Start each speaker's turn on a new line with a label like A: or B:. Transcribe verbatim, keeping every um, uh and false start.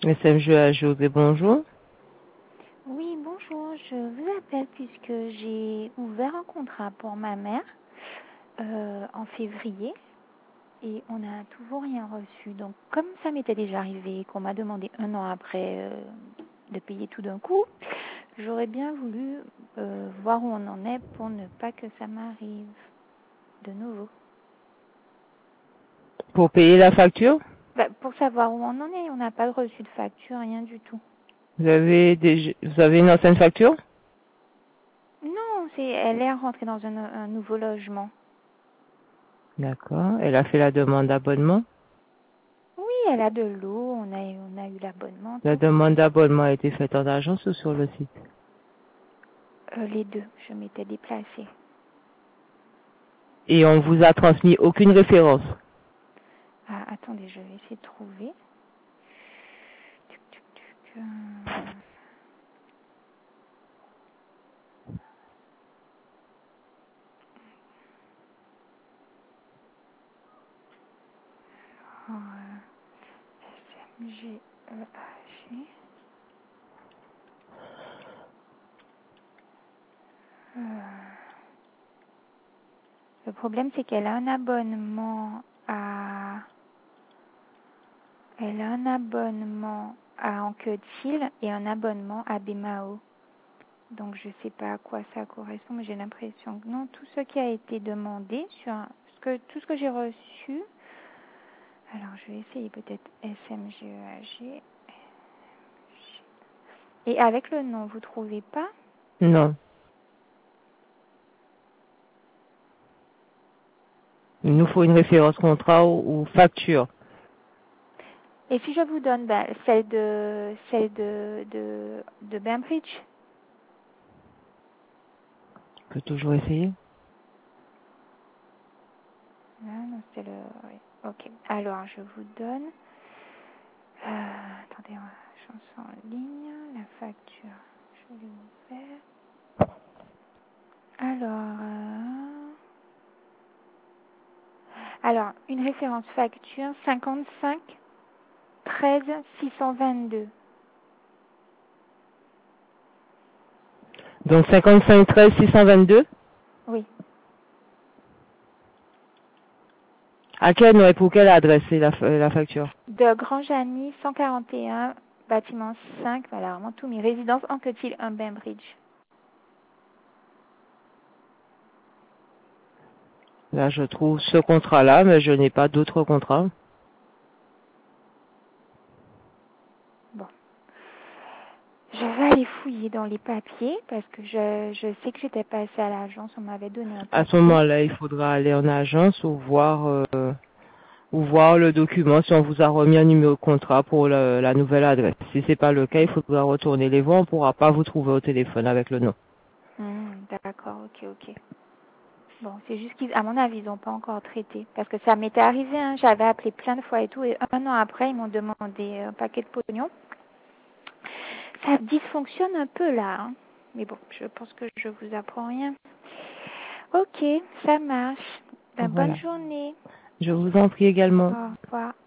A: S M G à José, bonjour.
B: Oui, bonjour. Je vous appelle puisque j'ai ouvert un contrat pour ma mère euh, en février et on n'a toujours rien reçu. Donc, comme ça m'était déjà arrivé, qu'on m'a demandé un an après euh, de payer tout d'un coup, j'aurais bien voulu euh, voir où on en est pour ne pas que ça m'arrive de nouveau.
A: Pour payer la facture,
B: Bah, pour savoir où on en est, on n'a pas reçu de facture, rien du tout.
A: vous avez, des, vous avez une ancienne facture?
B: Non, c'est, elle est rentrée dans un, un nouveau logement.
A: D'accord. Elle a fait la demande d'abonnement.
B: Oui, elle a de l'eau, on a, on a eu l'abonnement,
A: La
B: tout.
A: demande d'abonnement a été faite en agence ou sur le site?
B: Euh, les deux, je m'étais déplacée.
A: Et on vous a transmis aucune référence.
B: Ah, attendez, je vais essayer de trouver. Tuc, tuc, tuc, euh. Alors, euh, S M G E A G. Euh, Le problème, c'est qu'elle a un abonnement à... Elle a un abonnement à Anquetil et un abonnement à Bemao. Donc, je ne sais pas à quoi ça correspond, mais j'ai l'impression que non. Tout ce qui a été demandé, sur un- ce que, tout ce que j'ai reçu... Alors, je vais essayer peut-être S M G E A G. Et avec le nom, vous trouvez pas?
A: Non. Il nous faut une référence contrat ou, ou facture.
B: Et si je vous donne ben, celle de celle de de, de Bainbridge?
A: On peut toujours essayer.
B: Non, non, c'est le... Oui. Ok. Alors, je vous donne... Euh, attendez, chanson en ligne, la facture. Je l'ai ouvert. Alors... euh, Alors, une référence facture cinquante-cinq treize six cent vingt-deux.
A: Donc cinquante-cinq treize six cent vingt-deux.
B: Oui.
A: À quel nom et pour quelle adresse est la, la facture?
B: De Grand Jany, cent quarante et un, bâtiment cinq, voilà, vraiment tout mis. Résidence Anquetil un Bainbridge.
A: Là, je trouve ce contrat-là, mais je n'ai pas d'autres contrats.
B: Bon. Je vais aller fouiller dans les papiers parce que je, je sais que j'étais passée à l'agence, on m'avait donné un
A: À ce
B: papier.
A: moment-là, il faudra aller en agence ou voir, euh, ou voir le document si on vous a remis un numéro de contrat pour le- la nouvelle adresse. Si c'est pas le cas, il faudra retourner les voies. On pourra pas vous trouver au téléphone avec le nom.
B: Hmm, d'accord, ok, ok. Bon, c'est juste qu'à mon avis, ils n'ont pas encore traité. Parce que ça m'était arrivé, hein, j'avais appelé plein de fois et tout, et un an après, ils m'ont demandé un paquet de pognon. Ça dysfonctionne un peu là, hein. Mais bon, je pense que je vous apprends rien. Ok, ça marche. Ben, bonne
A: Voilà.
B: journée.
A: Je vous en prie également.
B: Au revoir.